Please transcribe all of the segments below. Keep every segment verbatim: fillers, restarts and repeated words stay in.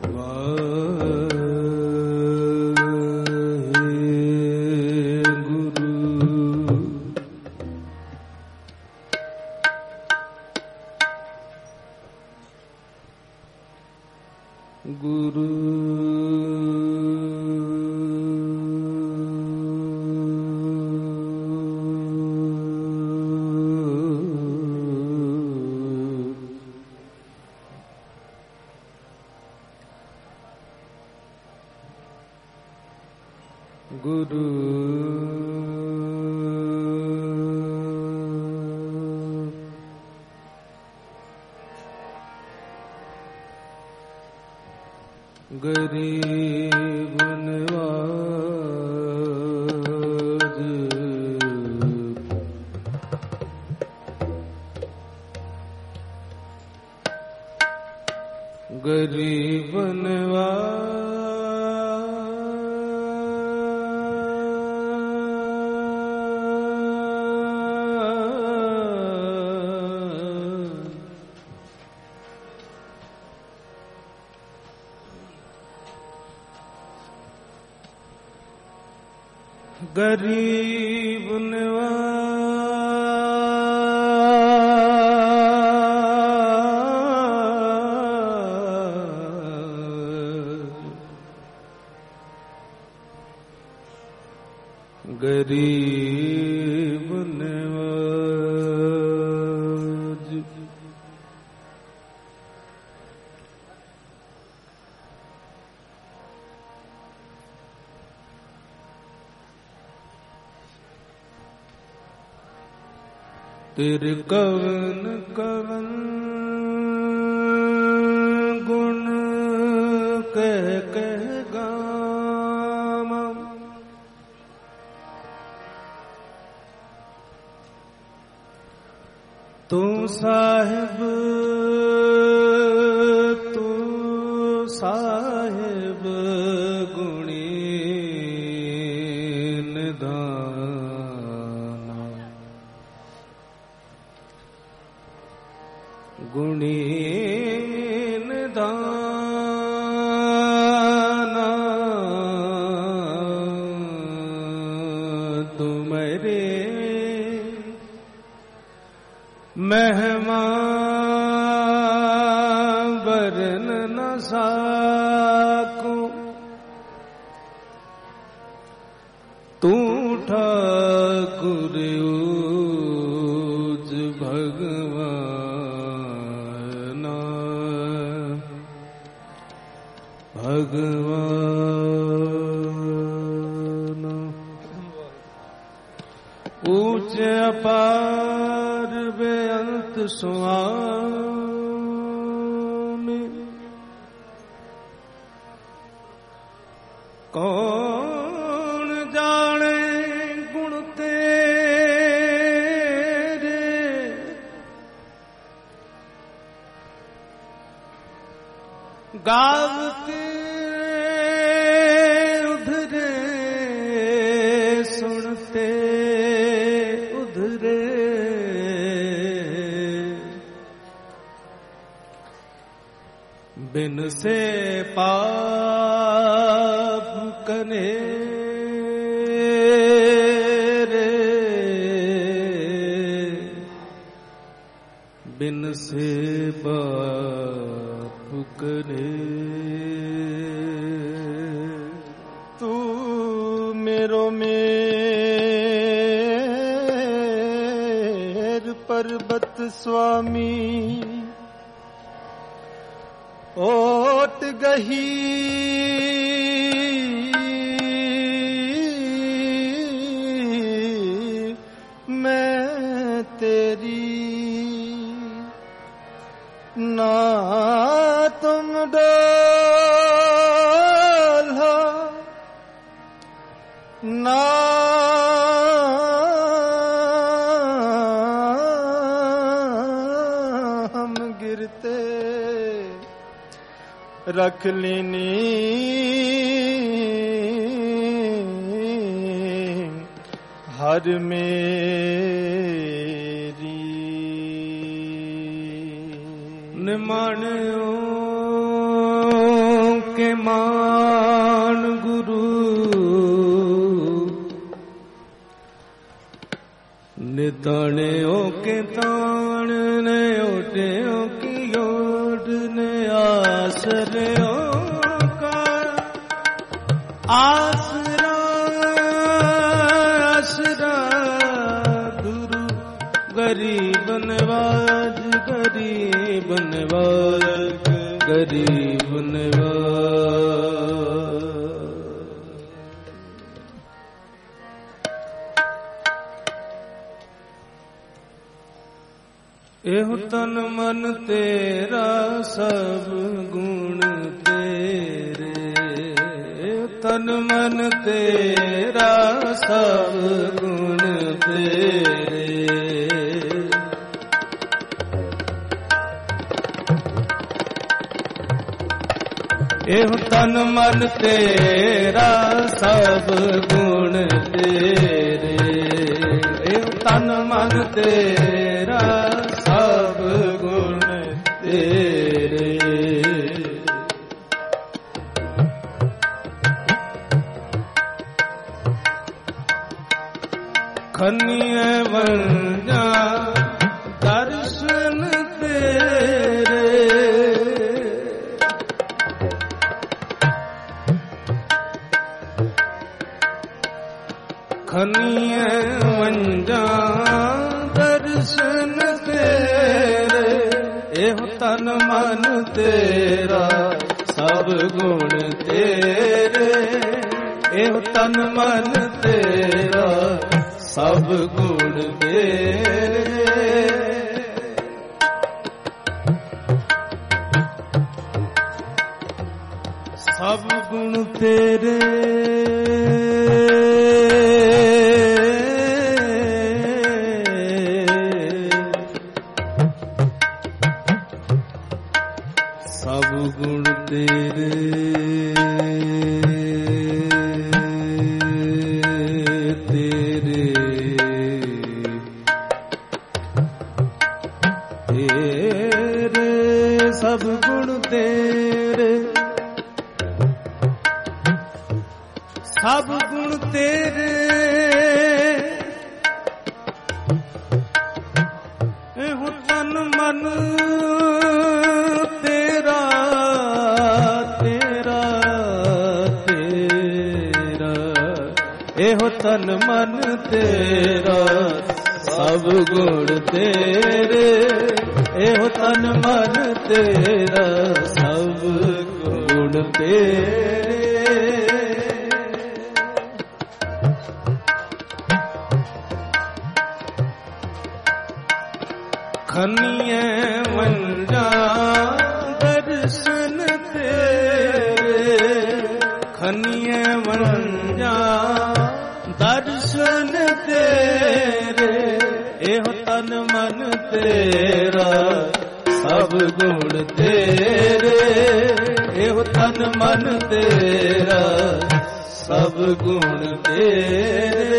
गरीब नवाज गरीब नवाज गरीब नवाज गरीब नवाज तेरे कवन कवन गुण कह कह गावा तू साहिब तू साहिब गुणी निधाना गुणी निधाना तुम्हारे मेहमान बरन न साको तू ठाकुर ऊज भगवान भगवान ऊंचे अपार बेअंत स्वामी कौन जाने गुण तेरे गावते उधरे सुनते उधरे बिन से पाप कने रे बिन से पाप कने तू मेरो मेर पर्वत स्वामी ओट गही मैं तेरी ना तुम डोलो ना हम गिरते रख लेनी हर मेरी निमाणियों के मान गुरु निताने के तान ने ओटे की ओट ने आसरे का आसरा आसरा गुरु गरीब नवाज गरीब नवाज गरीब नवाज। एह तन मन तेरा सब गुण तेरे, तन मन तेरा सब गुण तेरे। एह तन मन तेरा सब गुण तेरे, एह तन मन तेरा सब गुण तेरे। खनिय वंजा दर्शन तेरे, खनिय वंजा दर्शन तेरे। एह तन मन तेरा सब गुण तेरे, एह तन मन तेरा सब गुण तेरे। सब गुण तेरे सब गुण तेरे तेरे तेरे सब गुण तेरे सब गुण तेरे। एहो तन मन तेरा तेरा तेरा, एहो तन मन तेरा सब गुण तेरे, एहो तन मन तेरा सब गुण तेरे। खनिय वंजा दर्शन तेरे, खनिय वंजा दर्शन तेरे। एह तन मन तेरा सब गुण तेरे, एह तन मन तेरा सब गुण तेरे।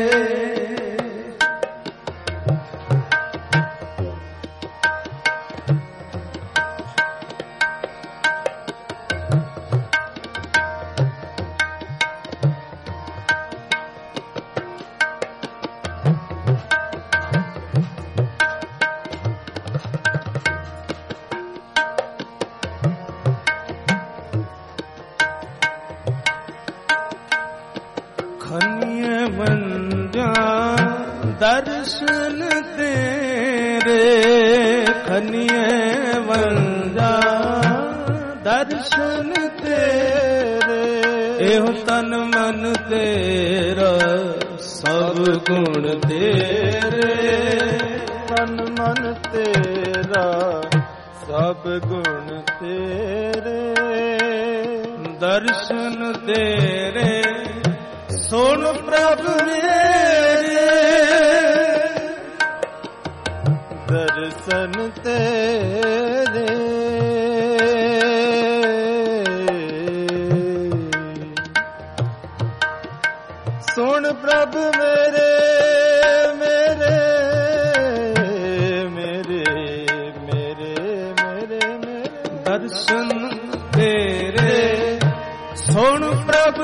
खनिय वंजा दर्शन तेरे, खनिय वंजा दर्शन तेरे। एह तन मन तेरा सब गुण तेरे, तन मन तेरा सब गुण तेरे। दर्शन तेरे सुन प्रभु मेरे, दर्शन तेरे सुन प्रभु मेरे मेरे मेरे मेरे मेरे मेरे। दर्शन तेरे ਸੁਣ ਪ੍ਰਭ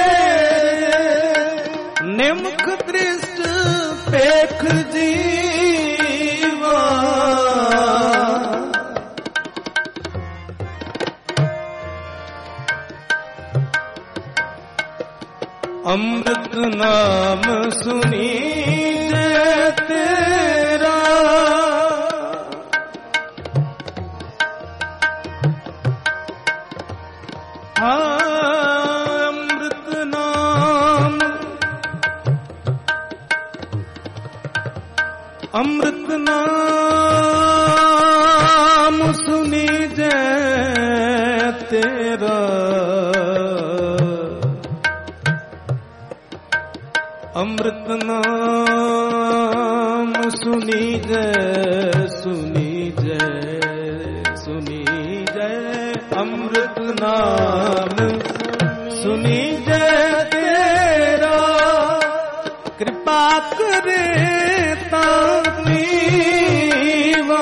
ਮੇਰੇ ਨਿਮਖ ਦ੍ਰਿਸ਼ਟ ਪੇਖ ਜੀਵਾ ਅੰਮ੍ਰਿਤ ਨਾਮ ਸੁਣੀ ਜੈ ਤੇਰਾ ਅੰਮ੍ਰਿਤ ਨਾਮ ਅੰਮ੍ਰਿਤ ਨਾਮ ਸੁਣੀ ਜੈ ਤੇਰਾ ਅੰਮ੍ਰਿਤ ਨਾਮ ਸੁਣੀ ਜੈ ਸੁਣੀ ਜੈ ਸੁਣੀ ਜੈ ਅੰਮ੍ਰਿਤ ਨਾਮ ਸੁਣੀ ਜੈ ਤੇਰਾ ਕਿਰਪਾ ਕਰੇ ਤਾਂ ਮੀਵਾ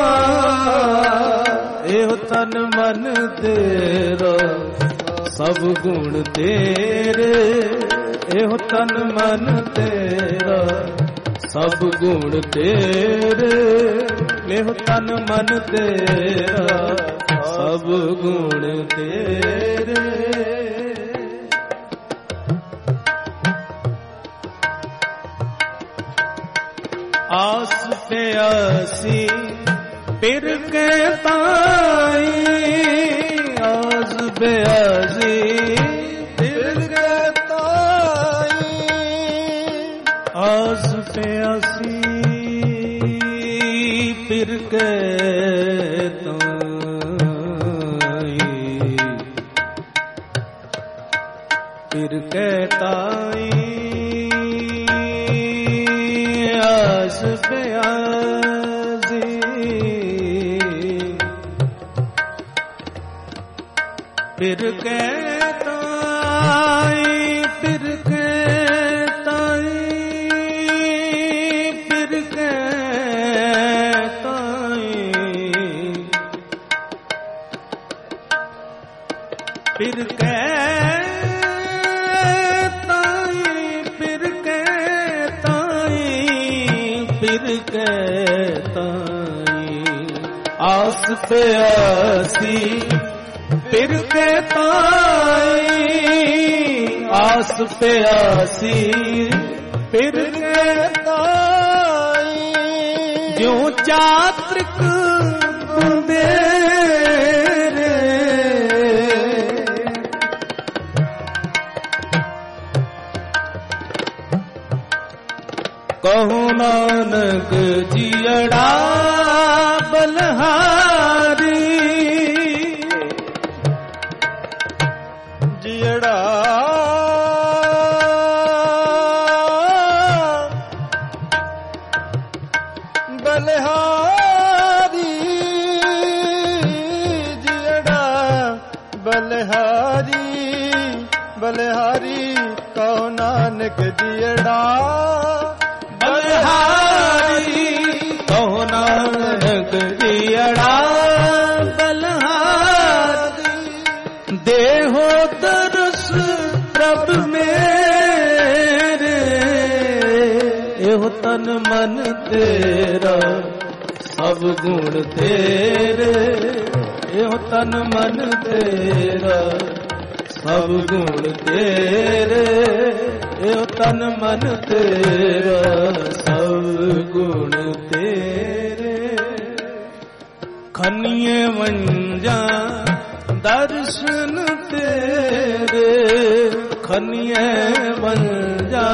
ਇਹੋ ਤਨ ਮਨ ਤੇਰਾ ਸਭ ਗੁਣ ਤੇਰੇ ਇਹੋ ਤਨ ਮਨ ਤੇਰਾ ਸਭ ਗੁਣ ਤੇਰੇ ਇਹੋ ਤਨ ਮਨ ਤੇਰਾ ਸਭ ਗੁਣ ਤੇਰੇ ਆਸ ਪਿਆਸੀ ਫਿਰ ਕੇ ਤਾਈ ਆਸ ਪਿਆਸੀ ਆਸ ਪਿਆਸੀ ਫਿਰ ਕੇ ਤਾਈ ਫਿਰ ਕੇ ਤਾਈ ਆਸ ਪਿਆਸੀ ਫਿਰ ਕੇ ਤਾਈ ਫਿਰ ਕੇ ਫਿਰ ਕਹਿ ਤਾਈ ਫਿਰ ਕਹਿ ਤਾਈ ਫਿਰ ਕਹਿ ਤਾਈ ਆਸ ਪਿਆਸੀ ਫਿਰ ਕਹਿ ਤਾਈ ਆਸ ਪਿਆਸੀ ਫਿਰ ਕਹਿ ਤਾਈ ਜਿਉ ਚਾਤ੍ਰਿਕ ਬੰਦੇ ਕਹੋ ਨਾਨਕ ਜੀਅੜਾ ਬਲਹਾਰੀ ਜੀਅੜਾ ਬਲਹਾਰੀ ਜੀਅੜਾ ਬਲਹਾਰੀ ਬਲਹਾਰੀ ਕਹੋ ਨਾਨਕ ਜੀਅੜਾ ਬਲਹਾਰੀ ਕਹੋ ਨਾਨਕ ਜੀਅੜਾ ਬਲਹਾਰੀ ਦੇਹੋ ਦਰਸ ਪ੍ਰਭ ਮੇਰੇ ਇਹੋ ਤਨ ਮਨ ਤੇਰਾ ਸਭ ਗੁਣ ਤੇਰੇ ਇਹੋ ਤਨ ਮਨ ਤੇਰਾ ਸਭ ਗੁਣ ਤੇਰੇ ਇਹੋ ਤਨ ਮਨ ਤੇਰਾ ਸਭ ਗੁਣ ਤੇਰੇ ਖੰਨੀਏ ਵੰਜਾ ਦਰਸ਼ਨ ਤੇਰੇ ਖੰਨੀਏ ਵੰਜਾ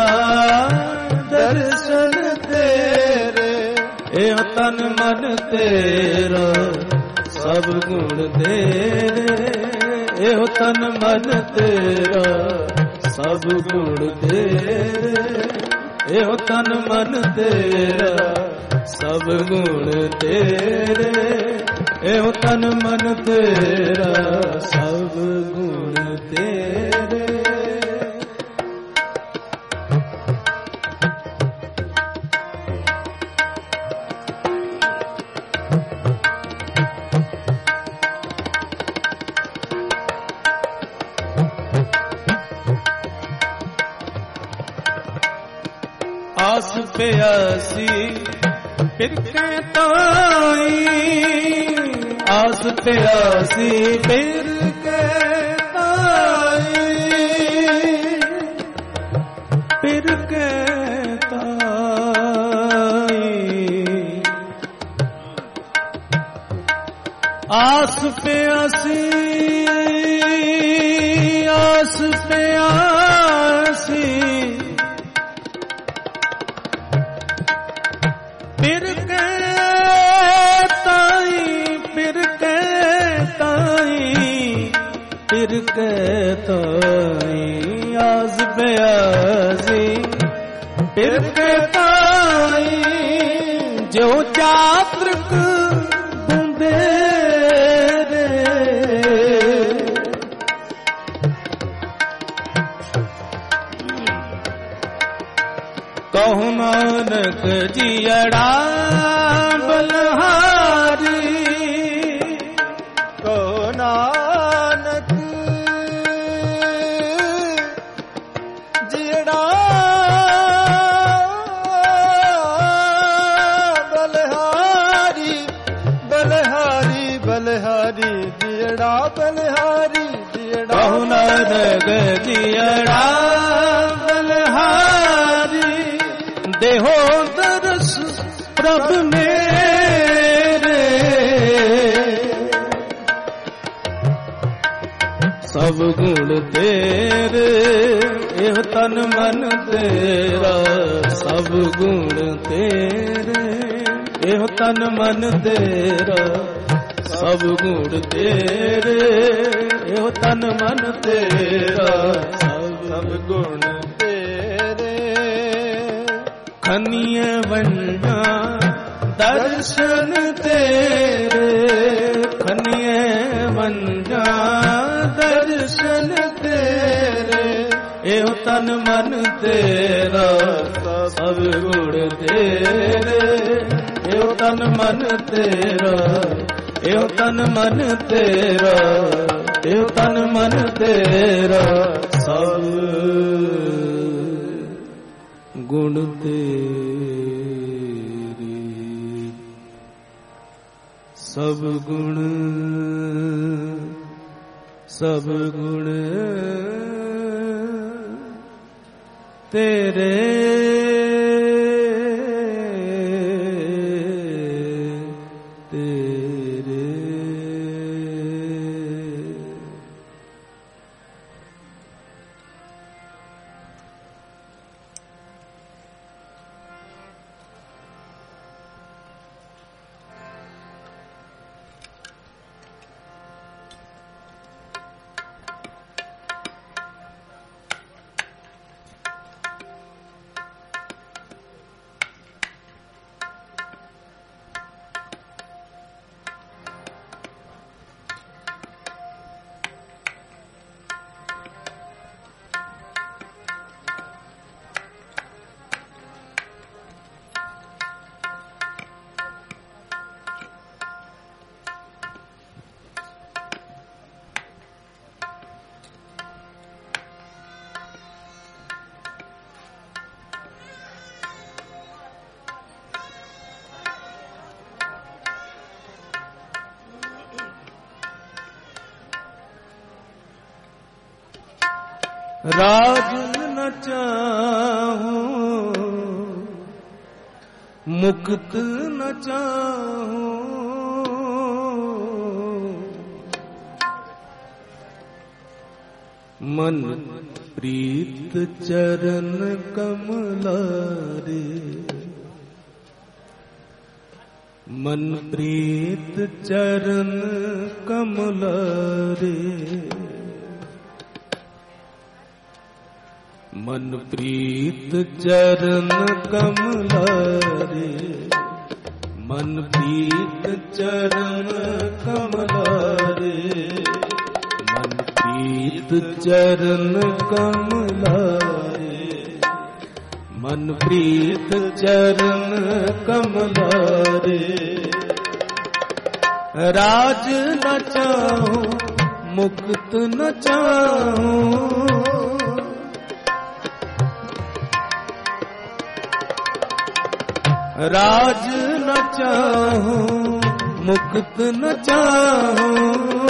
ਦਰਸ਼ਨ ਤੇਰੇ ਇਹੋ ਤਨ ਮਨ ਤੇਰਾ ਸਭ ਗੁਣ ਤੇਰੇ ਇਹੋ ਤਨ ਮਨ ਤੇਰਾ ਸਭ ਗੁਣ ਤੇਰੇ ਇਹੋ ਤਨ ਮਨ ਤੇਰਾ ਸਭ ਗੁਣ ਤੇਰੇ ਇਹੋ ਤਨ ਮਨ ਤੇਰਾ ਸਭ ਗੁਣ ਤੇਰੇ ਪਿਆਸੀ ਫਿਰ ਕੇ ਤਾਈ, ਆਸ ਪਿਆਸੀ ਫਿਰ ਕੇ ਤਾਈ, ਫਿਰ ਕੇ ਤਾਈ, ਆਸ ਪਿਆਸੀ, ਆਸ ਪਿਆਸੀ ਫਿਰ ਕੇ ਤਾਈ, ਫਿਰ ਕੇ ਤਾਈ, ਫਿਰ ਕੇ ਤਾਈ, ਆਸ ਪਿਆਸੀ ਫਿਰ ਕੇ ਤਾਈ, ਜੋ ਚਾਤ੍ਰਿਕ ਬੁੰਦੇ ਕਹੁ ਨਾਨਕ ਜੀਅੜਾ ਬਲਹਾਰੀ, ਕਹੁ ਨਾਨਕ ਜੀਅੜਾ ਬਲਹਾਰੀ, ਬਲਹਾਰੀ ਬਲਹਾਰੀ ਜੀਅੜਾ ਬਲਹਾਰੀ, ਜੀਅੜਾ ਕਹੁ ਨਾਨਕ ਜੀਅੜਾ ਬਲਹਾਰੀ, ਦੇਹੋ ਦਰਸ ਪ੍ਰਭ ਮੇਰੇ, ਸਭ ਗੁਣ ਤੇਰੇ, ਇਹ ਤਨ ਮਨ ਤੇਰਾ, ਸਭ ਗੁਣ ਤੇਰੇ, ਇਹ ਤਨ ਮਨ ਤੇਰਾ, ਸਭ ਗੁਣ ਤੇਰੇ, ਇਹ ਤਨ ਮਨ ਤੇਰਾ, ਸਭ ਗੁਣ ਖਨੀਏ ਵੰਡਾ ਦਰਸ਼ਨ ਤੇਰੇ, ਖਨੀਏ ਵੰਡਾ ਦਰਸ਼ਨ ਤੇਰੇ, ਇਹ ਤਨ ਮਨ ਤੇਰਾ, ਸਭ ਗੁਣ ਤੇਰੇ, ਇਹ ਤਨ ਮਨ ਤੇਰਾ, ਇਹ ਤਨ ਮਨ ਤੇਰਾ, ਇਹ ਤਨ ਮਨ ਤੇਰਾ, ਸਭ ਗੁਣ ਤੇਰੇ, ਸਭ ਗੁਣ, ਸਭ ਗੁਣ ਤੇਰੇ, ਤੇਰੇ। राज न चाहूं मुक्त न चाहूं मन प्रीत चरण कमलारे मन प्रीत चरण कमलारे मन प्रीत चरण कमलारे मन प्रीत चरण कमलारे मन प्रीत चरण कमलारे मन प्रीत चरण कमलारे राज न चाहूं मुक्त न चाहूं राज न चाहूं मुक्त न चाहूं,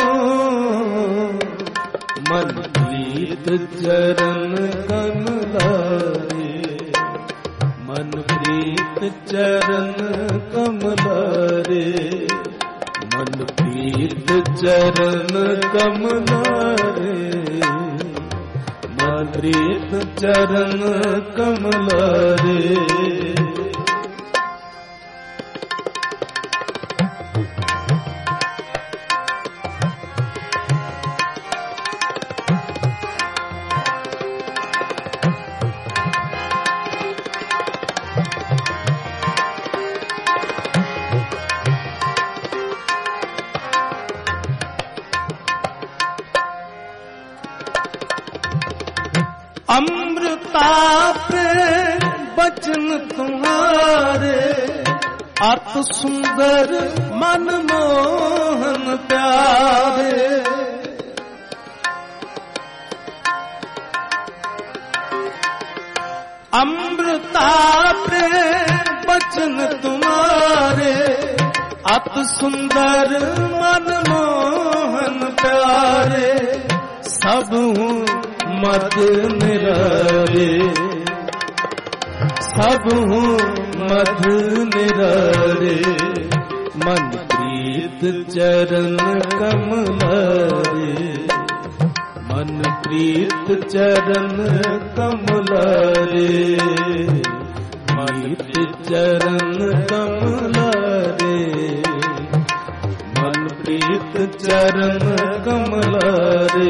मन प्रीत चरण कमलारे, मन प्रीत चरण कमलारे, मन प्रीत चरण कमलारे, मन प्रीत चरण कमलारे। अमृता प्रेम बचन तुम्हारे, अति सुंदर मनमोहन प्यारे। अमृता प्रेम बचन तुम्हारे, अति सुंदर मनमोहन प्यारे। सब हूँ मत निरारे, सब हूँ मत निरारे, मन प्रीत चरण कमलारे, मन प्रीत चरण कमलारे, प्रीत चरण कमलारे, मन प्रीत चरण कमलारे।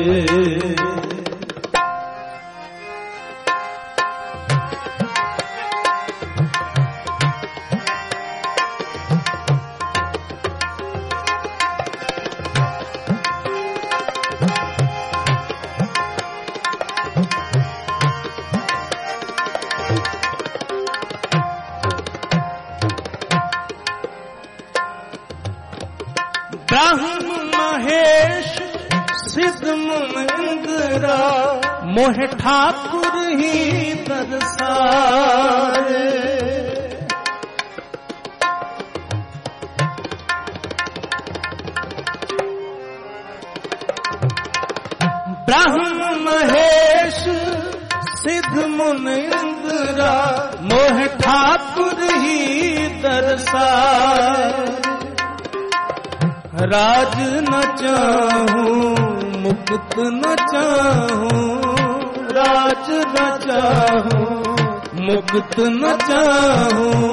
ब्रह्म महेश सिद्ध मुनिंद्रा, मोह ठाकुर ही दरसारे। ब्रह्म महेश सिद्ध मुनिंद्रा, मोह ठाकुर ही दरसारे। राज न चाहूं मुक्त न चाहूं, राज न चाहूं मुक्त न चाहूं,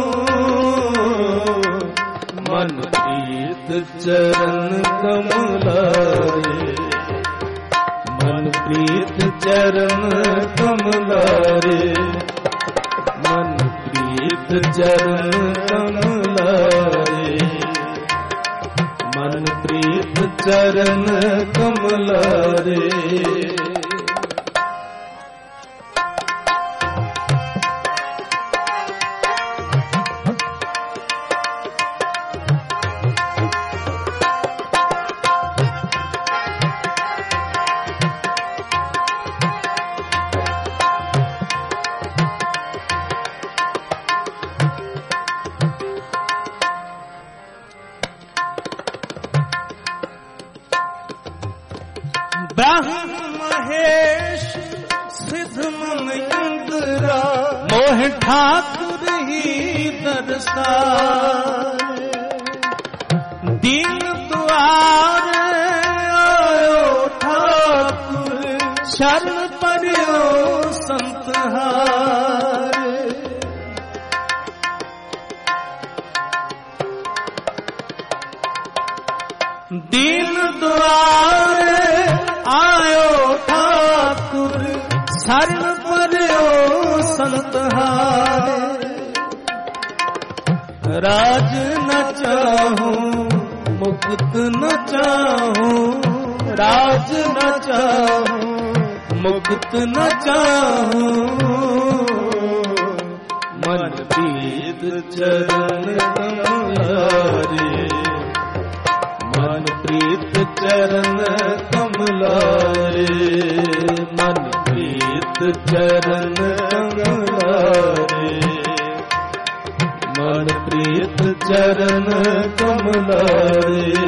मन प्रीत चरण कमलारे, मन प्रीत चरण कमलारे, मन प्रीत चरण कमलारे, मन प्रीत चरण कमलारे। ब्रह्म महेश सिद्ध मुनिंद्रा, मोह ठाकुर ही दरसारे। दीन द्वारे आयो ठाकुर, शरण पर्यो संत हारे। दीन द्वारे आयो ठाकुर, शरण पर्यो संत हारे। राज न चाहूं मुक्त न चाहूं, राज न चाहूं मुक्त न चाहूं, मन प्रीत चरण कमलारे, मन प्रीत चरण कमलारे, मन प्रीत चरण कमलारे, मन चरण कमलारे।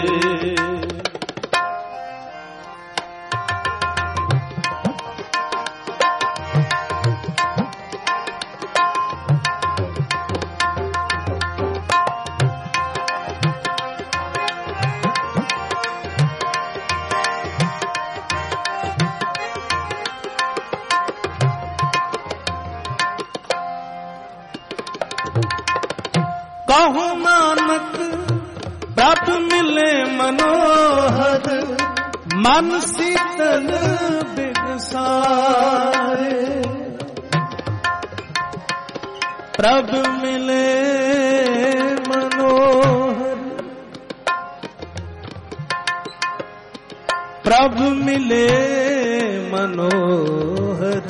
कहूँ नानक प्रभु मिले मनोहर, मन शीतल बिगसारे। प्रभु मिले मनोहर, प्रभु मिले मनोहर,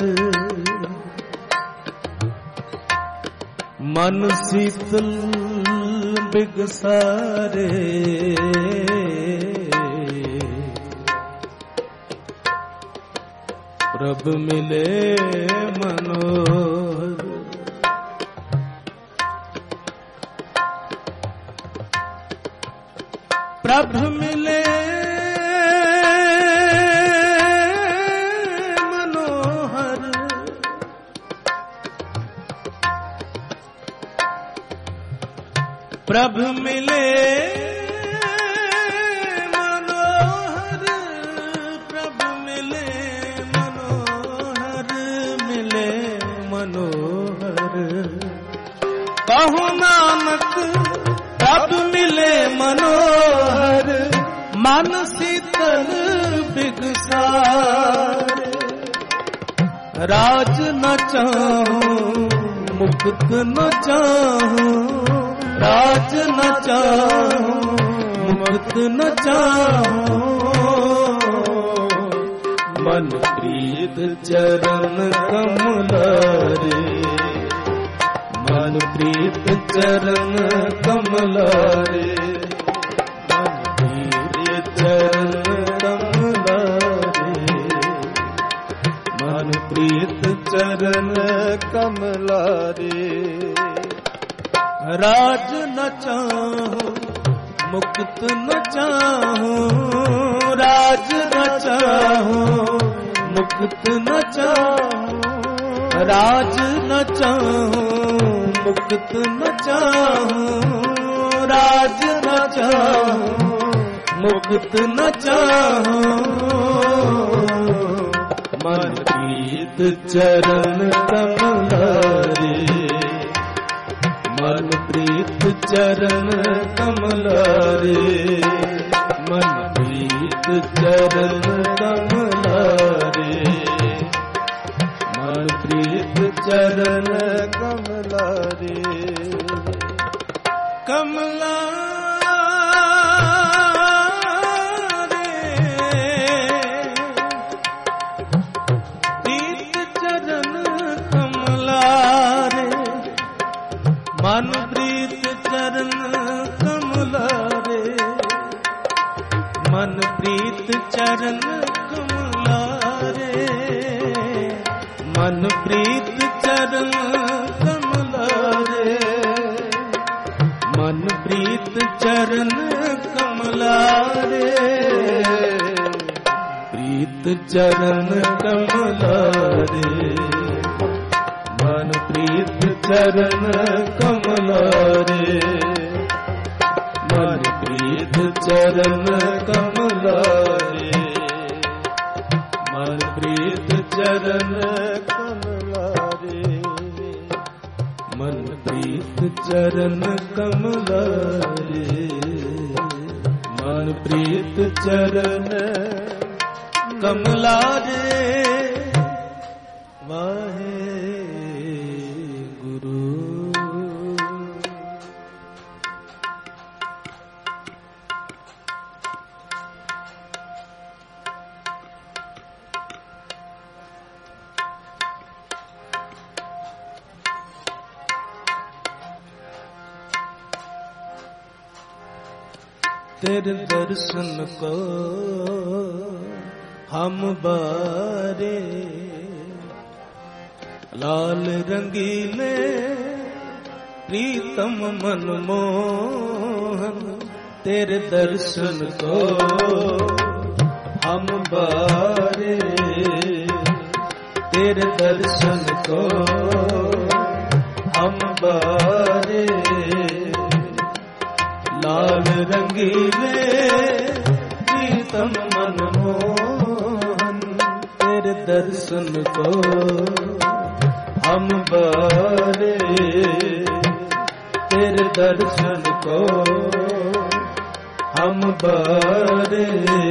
मन शीतल बिगसारे। प्रभु मिले मनोहर, प्रभु मिले मनोहर, प्रभु मिले मनोहर, प्रभु मिले मनोहर, मिले मनोहर। कहूँ नानक प्रभु मिले मनोहर, मन शीतल बिगसारे। राज न चाहूं मुक्त न चाहूं, राज न चाहूं मुक्त न चाहूं, मन प्रीत चरण कमलारे। मन प्रीत चरण कमलारे, मन प्रीत चरण कमलारे, मन प्रीत चरण कमलारे। राज न चाहूं मुक्त न चाहूं, राज न चाहूं मुक्त न चाहूं, राज न चाहूं मुक्त न चाहूं, राज न चाहूं मुक्त न चाहूं, मन प्रीत चरण कमलारे। मन प्रीत चरण कमलारे, मन प्रीत चरण कमलारे, मन प्रीत चरण कमलारे। कमला मन प्रीत चरण कमलारे, मन प्रीत चरण कमलारे, मन प्रीत चरण कमलारे, मन प्रीत चरण कमलारे। प्रीत चरण कमलारे, मन प्रीत चरण कमलारे, मन प्रीत चरण कमलारे, मन प्रीत चरण कमलारे, मन प्रीत चरण कमलारे, मन प्रीत चरण कमलारे। वाहे तेरे दर्शन को हम बारे, लाल रंगीले प्रीतम मनमोहन तेरे दर्शन को हम बारे, तेरे दर्शन को हम बारे। लाल रंगीले प्रीतम मनमोहन तेरे दर्शन को हम बारे, तेरे दर्शन को हम बारे।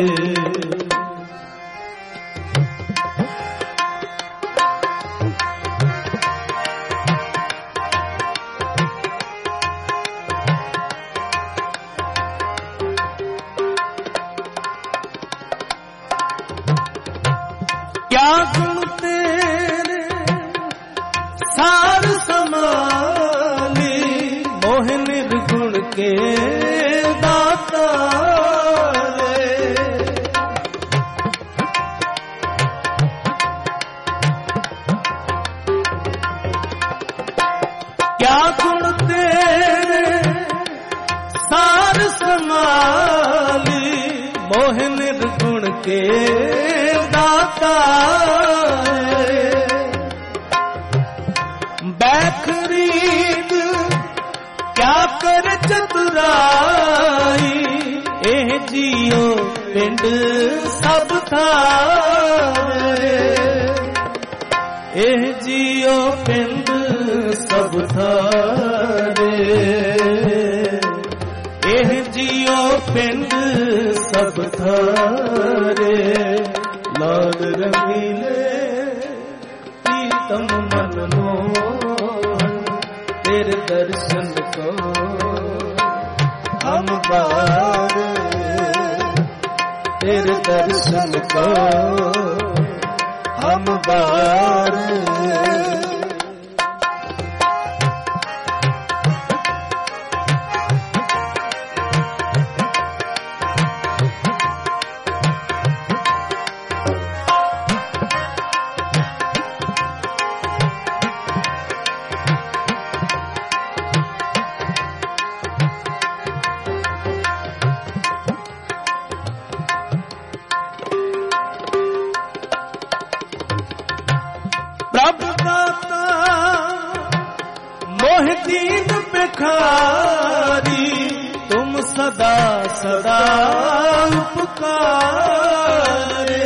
क्या गुण तेरे सार समाली, मोह निर्गुण के दाता रे। क्या गुण तेरे सार समाली, मोह निर्गुण के दाता रे। बैखरीद क्या कर चतुराई, एह जियो पिंड सब थारे, एह जियो पिंड सब थारे, एह जियो पिंड सब थारे। लाल रंगीले प्रीतम मनमोहन तेरे दर्शन को हम बारे, तेरे दर्शन को हम बारे। प्रभु दाता मोह दीन भिखारी, तुम सदा सदा उपकारे।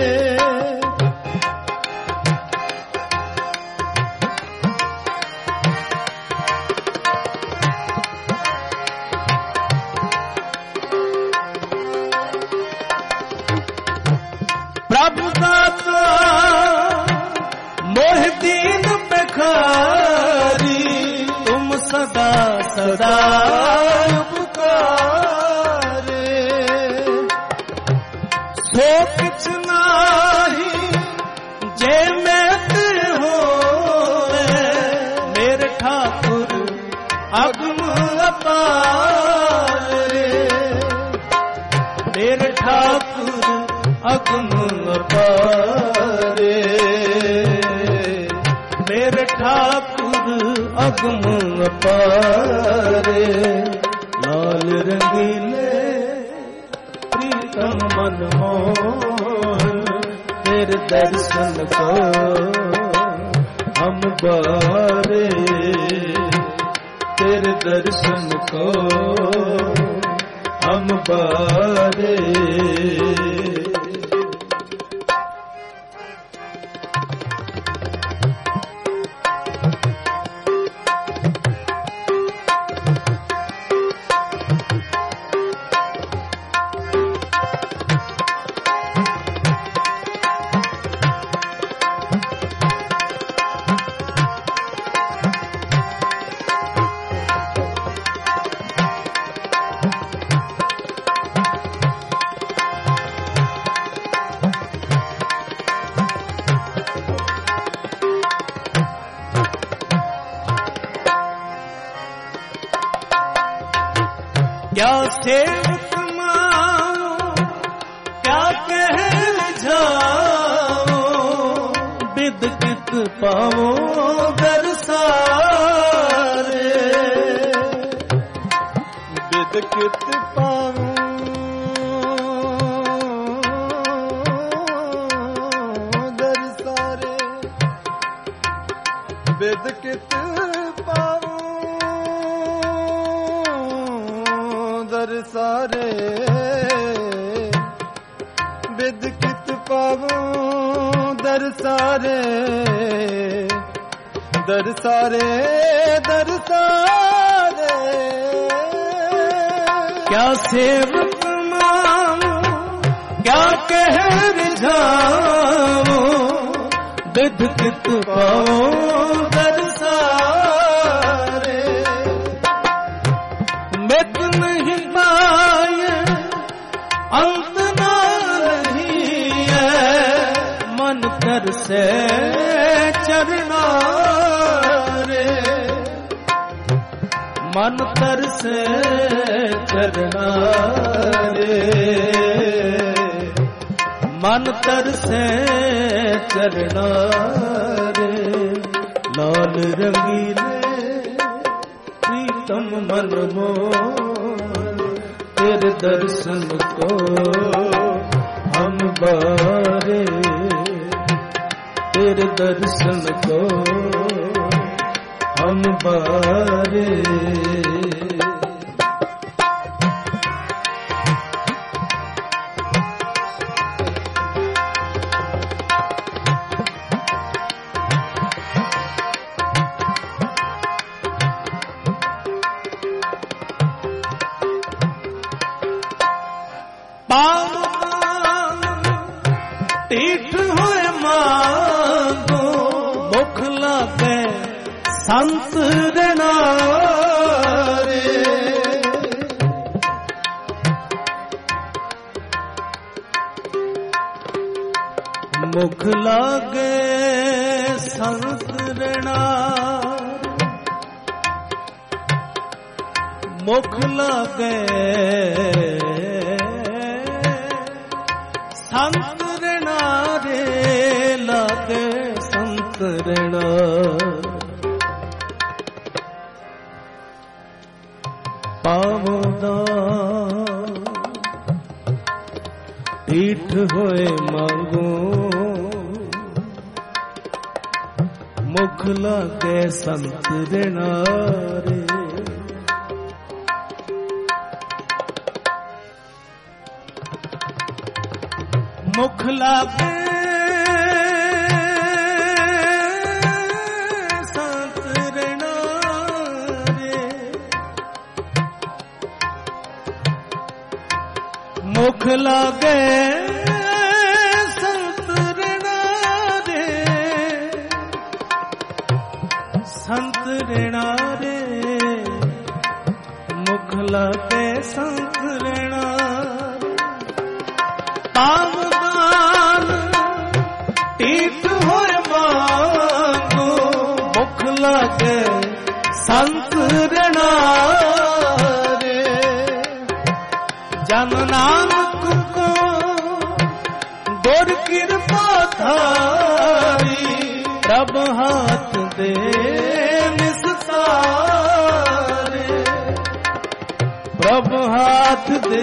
प्रभु दाता मोह दीन भिखारी, तुम सदा सदा उपकारे। सो किछ नाही जे मैत हो, मेरे ठाकुर अगम अपारे, मेरे ठाकुर अगम अपारे, मेरे ठाकुर अगम अपारे। लाल रंगीले प्रीतम मनमोहन तेरे दर्शन को हम बारे, तेरे दर्शन को हम बारे। क्या सेवक माओ क्या कह जाओ, बिद कित पाओ दरसारे। विद कित पावो दरसारे दरसारे दरसारे क्या सेवक मानो क्या कह रिझाओ विद कित पाओ दरसारे मित नहीं पाए अंत ना रही है मन कर से चरना रे मन तर से चरना रे मन तर से चरना रे लाल रंगीले प्रीतम मन मोर तेरे दर्शन को हम बारे तेरे दर्शन को हम बारे टीठ होए मांगो मुख लागे संत रणा रे मुख लागे संत रणा मुख लागे संत रणा रे लागे संत रणा पावदा टीठ होए मांगो मुख लागे संत रणा रे मुख लागे संत रणा रे मुख लागे संत रणा रे संत रणा रे मुख लागे संत रणा पावदान टीठ होए मांगो मुख लागे संत रणा रे जन नानक को गुर कृपा थारी प्रभ हाथ दे निस्तारे प्रभ हाथ दे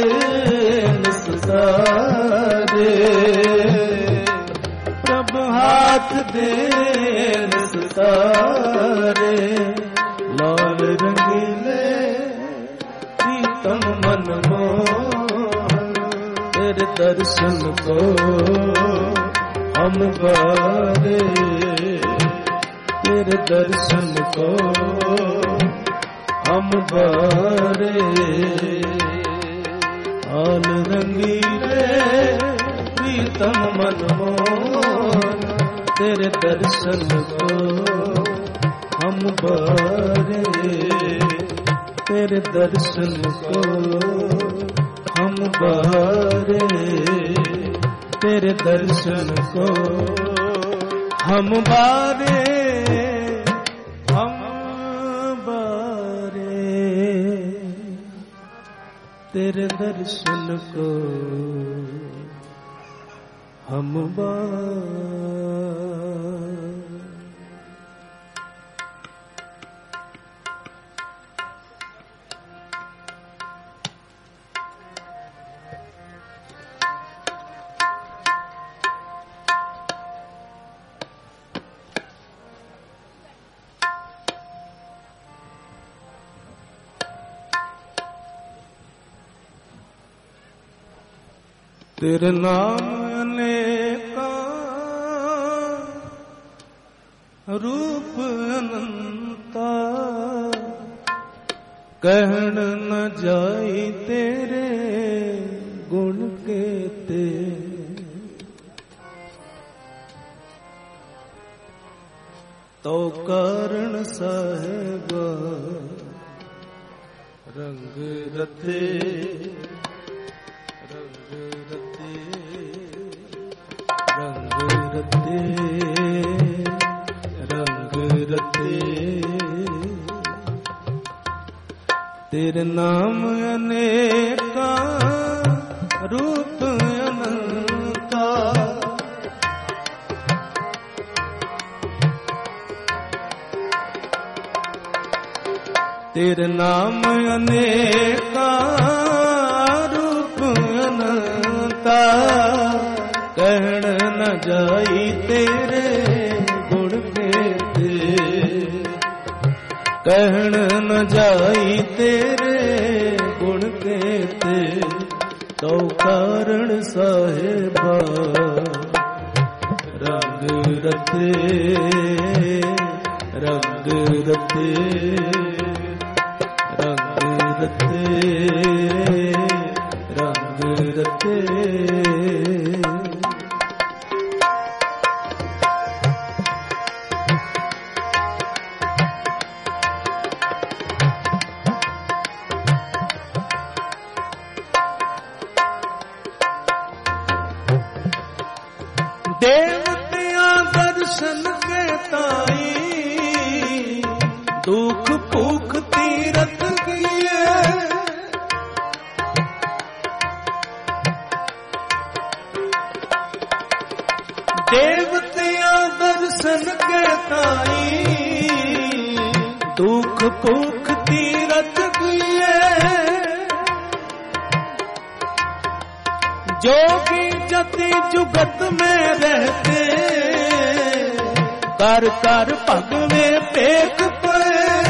निस्तारे प्रभ हाथ दे निस्तारे लाल रंगीले प्रीतम मन मोहन तेरे दर्शन को हम बारे तेरे दर्शन को हम बारे आल रंगीले प्रीतम मन मोहन तेरे दर्शन को हम बारे तेरे दर्शन को हम बारे तेरे दर्शन को हम बारे हम बारे तेरे दर्शन को हम बारे। तेरे नाम रूप अनंता कहन न जाई तेरे गुण केते। तो कारण साहेब रंग रते रंग रते रंग रते रंग रते तेरे नाम अनेका रूप अनंता। तेरे नाम अनेका रूप अनंता कहन न जाई तेरे गुण केते। कहन न जाई तेरे गुण केते। तो कारण साहेबा रंग रते रंग रते रंग रते रंग रते। देवतियां दर्शन के ताई दुख भूख तीरथ किए। देवतियां दर्शन के ताई दुख भूख तीरथ किए। जोगी जति जुगत में रहते कर कर भगवे पेख पे।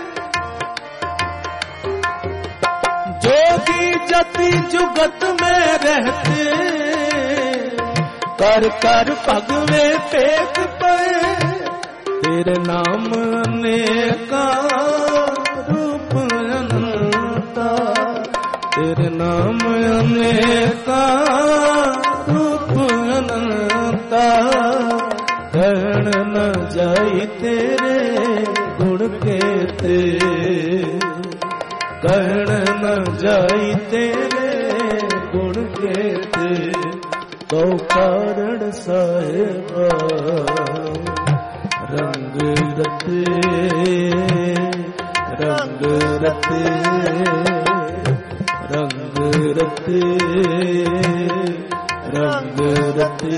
जोगी जति जुगत में रहते कर कर भगवे पेख पे। तेरे नाम अनेका रूप अनंता। तेरे नाम अनेका रूप अनंता कहन न जाई तेरे गुण केते। कहन न जाई तेरे गुण केते। तो कारण साहेबा रंग रते रंग रते रंग रते रंग रते।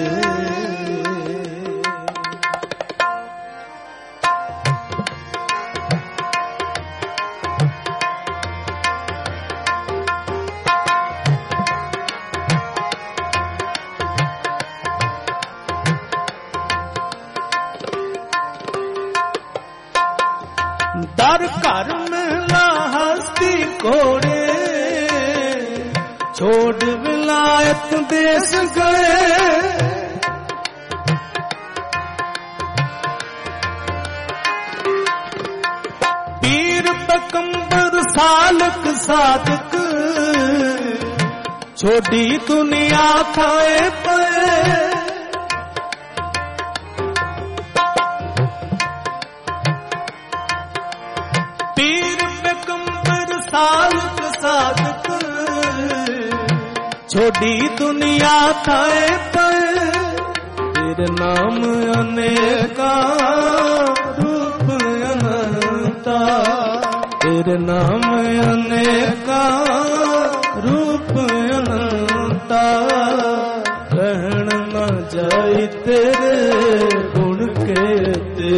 दर घर मिला हस्ती कोड़े छोड़ विलायत देश गए। पीर पैगंबर सालक साधक छोड़ी दुनिया खाए पे। सालक साधक छोड़ी दुनिया थाए पर। तेरे नाम अनेका रूप अनंता। तेरे नाम अनेका रूप अनंता कहन न जाई तेरे गुण केते।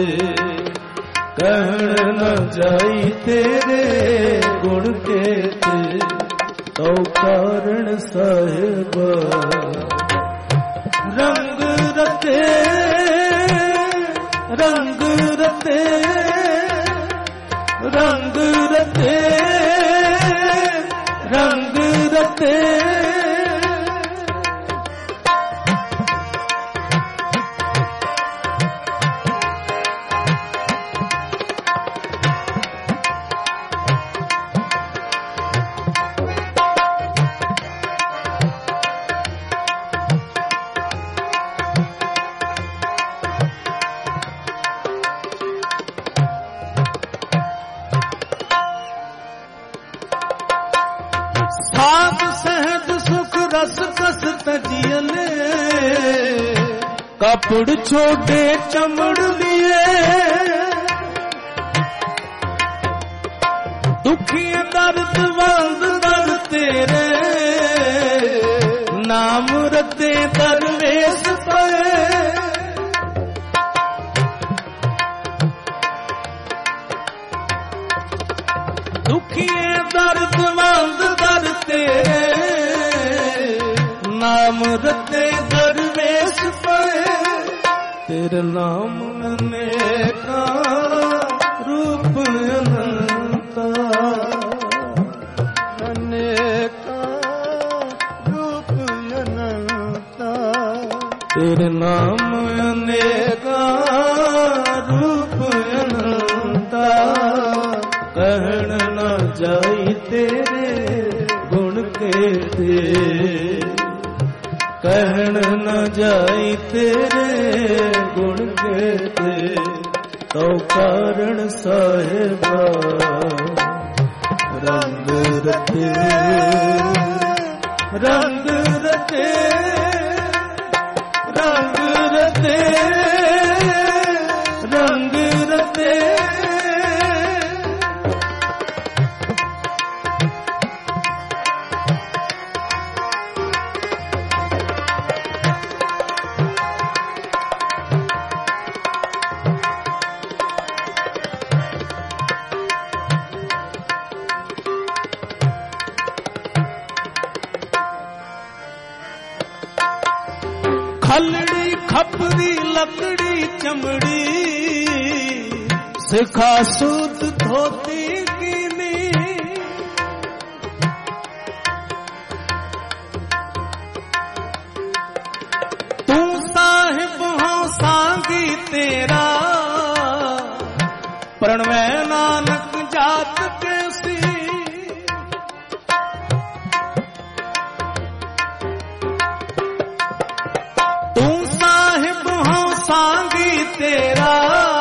कहन न जाई तेरे गुण केते। तो कारण साहेबा रंग रते रंग रते रंग रते रंग रते। तजियले कपड़ छोटे चमड़ लिए दुखी दर्द वंद दर तेरे नाम रते दरवेश पे दुखी दर्द वंद दर तेरे नाम रते दरवेश पे तेरे नाम अनेका रूप अनंता अनेका रूप अनंता तेरे नाम अनेका रूप अनंता कहन न जाई तेरे गुण केते कहन न जाई तेरे गुण केते तो कारण साहिबा रंग रते रंग रते रंग रते रंग रते खलड़ी खपरी लकड़ी चमड़ी सिखा सूत धोती कीनी तू साहिब हो सांगी तेरा प्रणवै नानक जात कैसी सांगी तेरा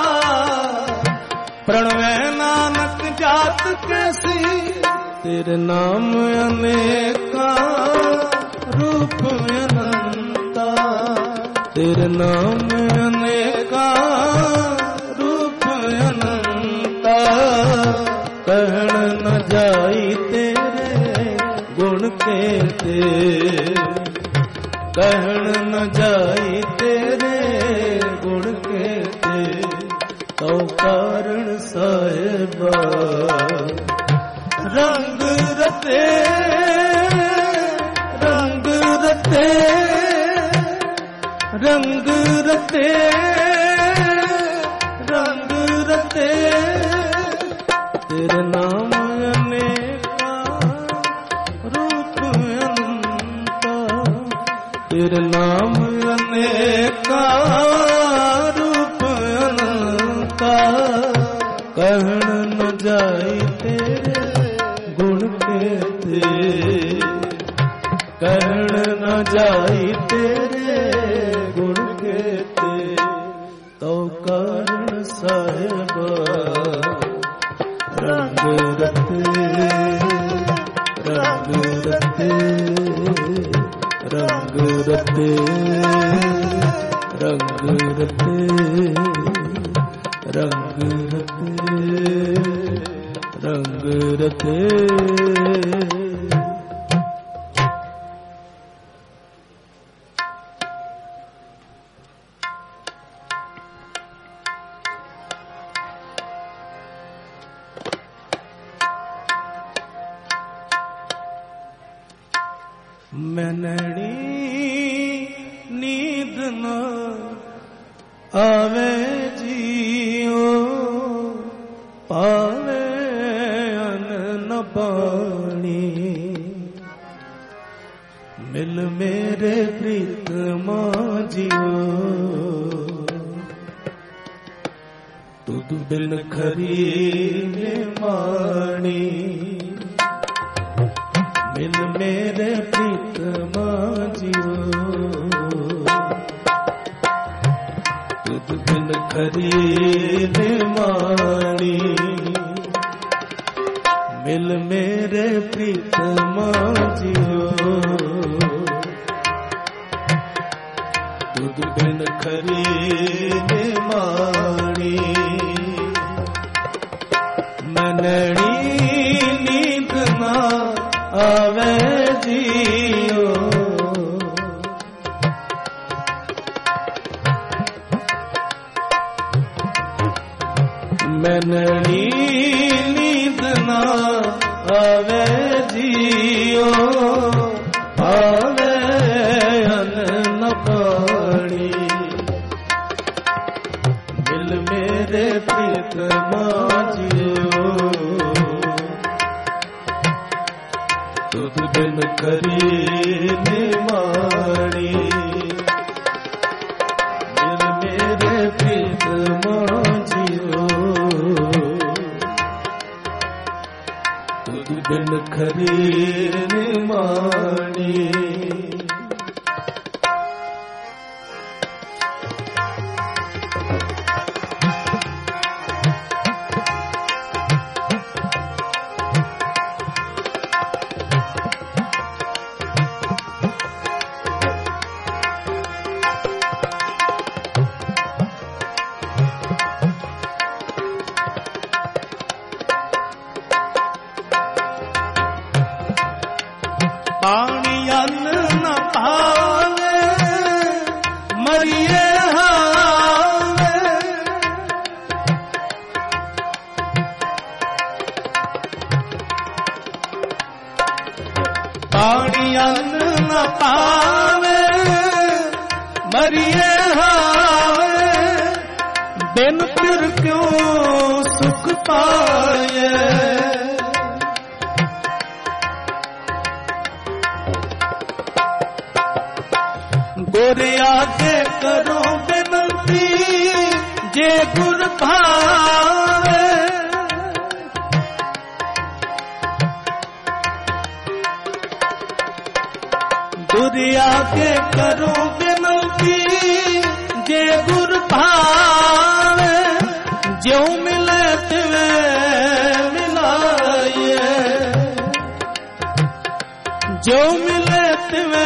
प्रणवै नानक जात कैसी तेरे नाम अनेका रूप अनंता तेरे नाम अनेका रूप अनंता कहन न जाई तेरे गुण केते कहन न जाई तेरे गुण केते तो कारण साहिबा रंग रते रंग रते रंग रते रंग रते तेरे नाम अनेका रूप अनंता तेरे नाम अनेका रूप अनंता कहन न जाई तेरे गुण केते कहन न जाई तेरे गुण केते तो कारण साहिबा रंग रते रंग रते रंग रते रंग रते रंग रते रंग रते मैनड़ी नींद न आवे जियो पावे अन न पानी मिल मेरे प्रीतमा जियो तुद बिन खरी मानी मिल मेरे प्रीतमा जियो तुद बिन खरी मानी मिल मेरे प्रीतमा जियो तुद बिन खरी निमाणी मनड़ी नींद ना आवे जियो मनड़ी नींद ना आवे जियो आवे अन्न पानी दिल मेरे प्रीत माजियो तुद बिन खरी निमाणी दिल मेरे प्रीत माजियो तुद बिन खरी निमाणी पानी अन्न न पावे मरिए हावे पानी अन्न न पावे मरिए हावे बिन फिर क्यों सुख पाए गोरे आगे करो बिनती जे गुर भावे गोरे आगे करो बिनती जे गुर भावे जो मिले तिवे मिलाए जो मिले तिवे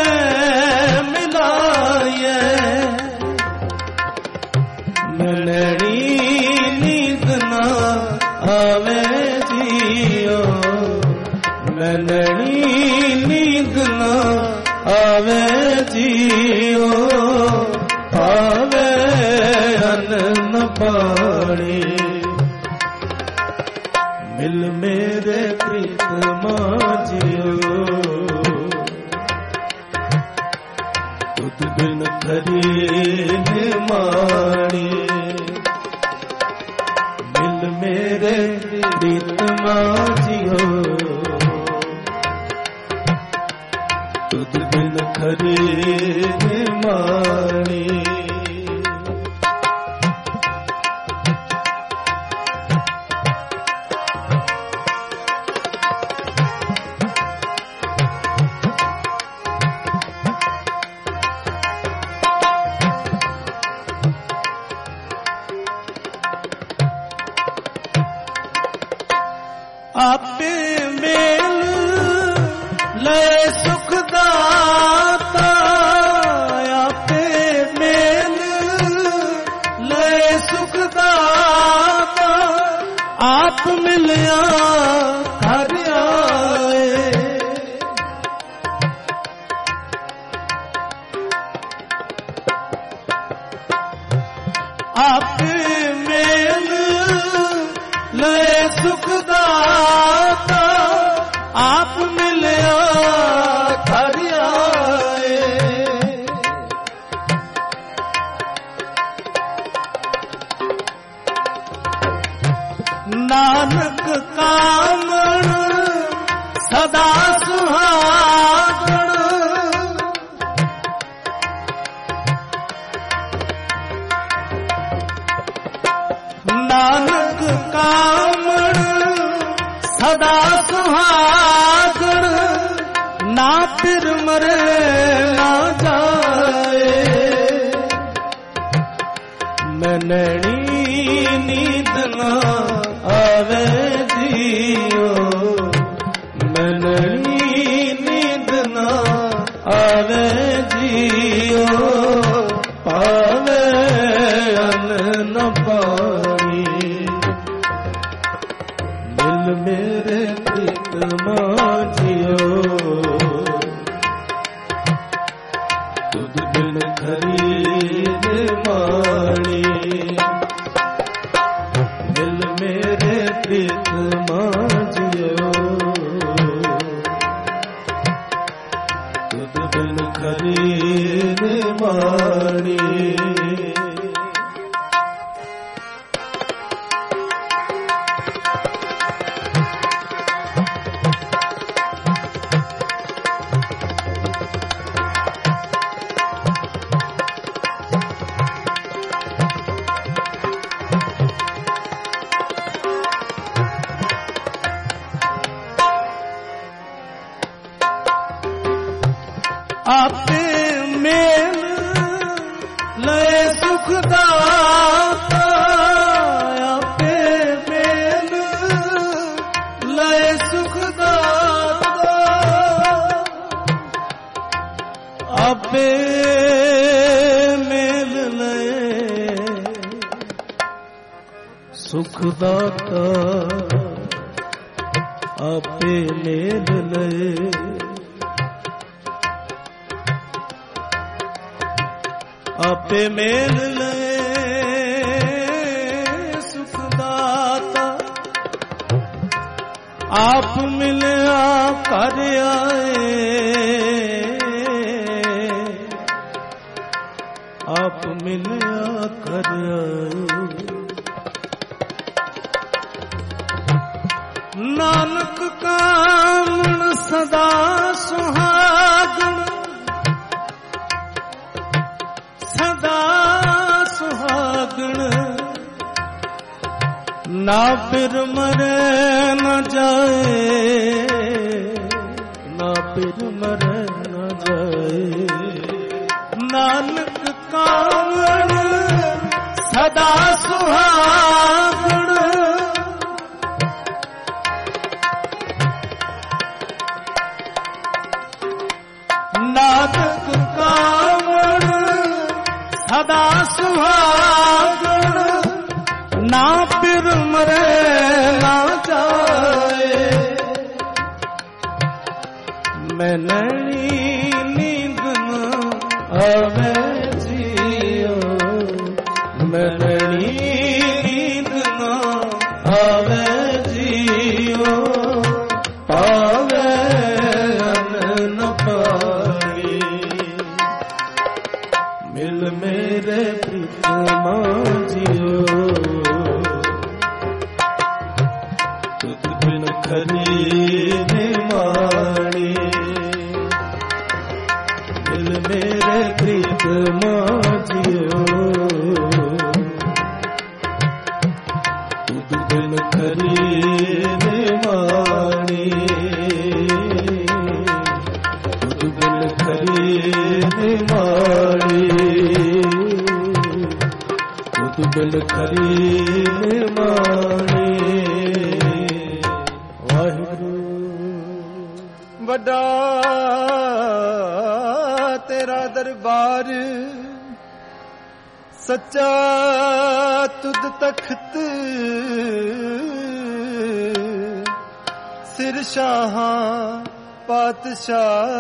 मनड़ी नींद ना आवे जियो मनड़ी नींद ना आवे जियो आवे अन्न पानी मिल मेरे प्रीत माजियो तुद बिन खरी निमाणी मिल मेरे प्रीत माजियो तुद बिन खरी निमाणी आपे मेल लय सुखदाता आपे मेल लय सुखदाता आप मिलिया घर आए आपे मेल लय सुखदाता आप मिलिया घर आए नानक कामण सदा सुहागण नानक कामण सदा सुहागण ना फिर मरे ना जाए मनड़ी नींद ना आवे जियो मनड़ी नींद ना आवे जियो ਤੁਧ ਬਿਨ ਖਰੀ ਨਿਮਾਣੀ ਮਿਲ ਮੇਰੇ ਪ੍ਰੀਤ ਮਾਝਿਓ ਤੁਧ ਬਿਨ ਖਰੀ ਨਿਮਾਣੀ ਆਪੇ ਮੇਲ ਲਏ ਸੁਖ ਦਾਤਾ ਆਪੇ ਮੇਲ ਲਏ ਸੁਖ ਦਾਤਾ ਆਪੇ ਮੇਲ ਲਏ ਸੁਖ ਦਾਤਾ ਆਪੇ ਮੇਲ ਲਏ ਆਪੇ ਮੇਲ ਲਏ ਸੁਖ ਦਾਤਾ ਆਪ ਮਿਲਿਆ ਕਰ ਆਏ ਆਪ ਮਿਲਿਆ ਕਰ ਆਏ ਨਾਨਕ ਕਾਮਣ ਸਦਾ ਸੁਹਾਗਣ ਸਦਾ ਸੁਹਾਗਣ ਨਾ ਫਿਰ ਮਰੇ ਨਾ ਜਾਏ ਨਾ ਫਿਰ ਮਰੇ ਨਾ ਜਾਏ ਨਾਨਕ ਕਾਮਣ ਸਦਾ ਸੁਹਾਗਣ ਨਾਨਕ ਕਾਮਣ ਸਦਾ ਸੁਹਾਗਣ ਨਾ ਫਿਰ ਮਰੇ ਨਾ ਜਾਏ ਮੈਂ ਨੈਣੀ ਨੀਂਦ ਨਾ ਆਵੇ ਜੀਓ ਮੈਂ ਨੈਣੀ ਨੀਂਦ ਨਾ ਆਵੇ ਜੀਓ ਪਾਵੇ ਅਨ ਪਾਣੀ ਮਿਲ ਮੇਰੇ ਪ੍ਰੀਤ ਮਾਝਿਓ ਤੁਧ ਬਿਨ ਖਰੀ ਨਿਮਾਣੀ ਮਿਲ ਮੇਰੇ ਪ੍ਰੀਤ ਮਾਝਿਓ ਤੁਧ ਬਿਨ ਖਰੀ ਨਿਮਾਣੀ ਤੁਧ ਬਿਨ ਖਰੀ ਨਿਮਾਣੀ ਤੁਧ ਬਿਨ ਖਰੀ ਨਿਮਾਣੀ ਵੱਡਾ ਤੇਰਾ ਦਰਬਾਰ ਸੱਚਾ ਤੁਧ ਤਖਤ ਸਿਰ ਸ਼ਾਹਾਂ ਪਾਤਸ਼ਾਹ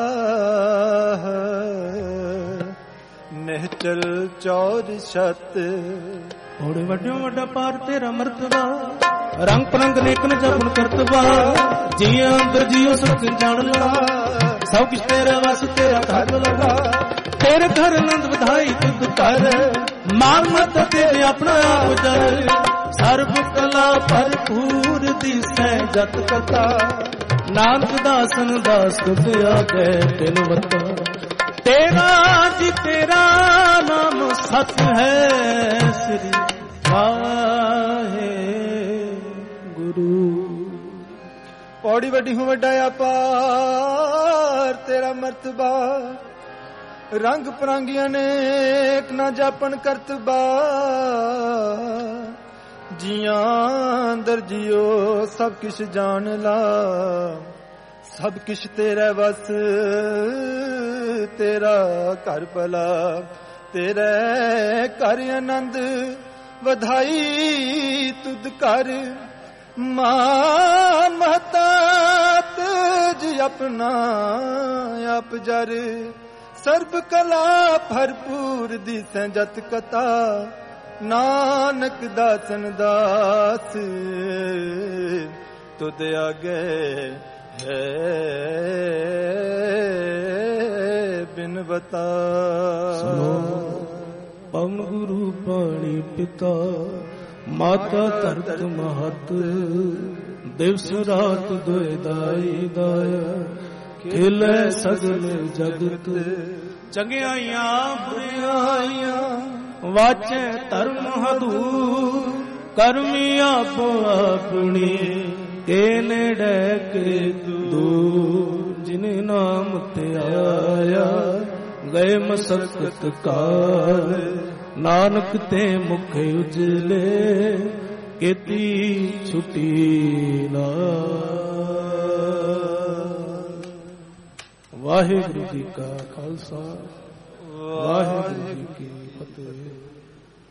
ਨਿਹਚਲ ਚੌਰ ਛਤ ਹੋੜੇ ਵੱਡਿਓ ਵੱਡਾ ਪਾਰ ਤੇਰਾ ਮਰਤਬਾ ਰੰਗ ਪਰੰਗ ਨੇਕ ਨ ਜਪਨ ਕਰਤਬਾ ਜੀਆਂ ਅੰਦਰ ਜੀਓ ਸਭ ਜਾਣ ਲਾ ਸਭ ਕੁਛ ਤੇਰਾ ਵਸ ਤੇਰਾ ਘਰ ਲਗਾ ਤੇਰੇ ਘਰ ਆਨੰਦ ਵਧਾਈ ਤੁਧ ਕਰ ਮਾਨ ਮਤ ਤੇਰੇ ਆਪਣਾ ਆਪ ਜਰ ਸਰਬ ਕਲਾ ਭਰਪੂਰ ਦਿਸੈ ਜਤ ਕਥਾ ਨਾਨਕ ਦਾਸਨ ਦਾਸ ਤੁਧ ਆਗੇ ਤਿਨ ਵਤਾ ਤੇਰਾ ਜੀ ਤੇਰਾ ਨਾਮ ਸਤ ਹੈ ਸ੍ਰੀ ਵਾਹਿ ਗੁਰੂ ਪੌੜੀ ਵੱਡੀ ਹੂੰ ਵੱਡਾ ਅਪਾਰ ਤੇਰਾ ਮਰਤਬਾ ਰੰਗ ਪਰਾਂਗੀਆਂ ਨੇ ਇੱਕ ਨਾ ਜਾਪਨ ਕਰਤਬਾ ਜੀਆਂ ਅੰਦਰ ਜਿਓ ਸਭ ਕਿਛ ਜਾਣ ਲਾ ਸਭ ਕਿਛ ਤੇਰਾ ਵਸ ਤੇਰਾ ਘਰ ਭਲਾ ਤੇਰੇ ਘਰ ਆਨੰਦ ਵਧਾਈ ਤੁਧ ਕਰ ਮਾਨ ਮਹਤਾ ਤੁਝ ਆਪਣਾ ਆਪ ਜਰ ਸਰਬ ਕਲਾ ਭਰਪੂਰ ਦੀਸੈ ਜਤ ਕਥਾ ਨਾਨਕ ਦਾਸਨ ਦਾਸ ਤੁਧ ਆਗੇ ਹੈ ਬਿਨ ਬਤਾ। ਪਵਨ ਗੁਰੂ ਪਾਣੀ ਪਿਤਾ ਮਾਤਾ ਧਰਤ ਮਹਤ ਦਿਵਸ ਰਾਤ ਦੋਇ ਦਾਈ ਦਾਇਆ ਖੇਲੇ ਸਗਲ ਜਗਤ ਚੰਗਿਆਈਆਂ ਬੁਰਿਆਈਆਂ ਵਾਚੈ ਧਰਮ ਹਦੂਰ ਕਰਮੀ ਆਪੋ ਆਪਣੀ ਕੇ ਨੇੜੇ ਕੇ ਦੂਰ ਜਿਨੇ ਨਾਮ ਤੇ ਆਇਆ ਗਏ ਮਸਕਤ ਕਾਰ ਨਾਨਕ ਤੇ ਮੁਖ ਉਜਲੇ ਕੀਤੀ ਛੁਟੀ ਨਾ। ਵਾਹਿਗੁਰੂ ਜੀ ਕਾ ਖਾਲਸਾ ਵਾਹਿਗੁਰੂ ਜੀ ਕੀ ਫਤਿਹ।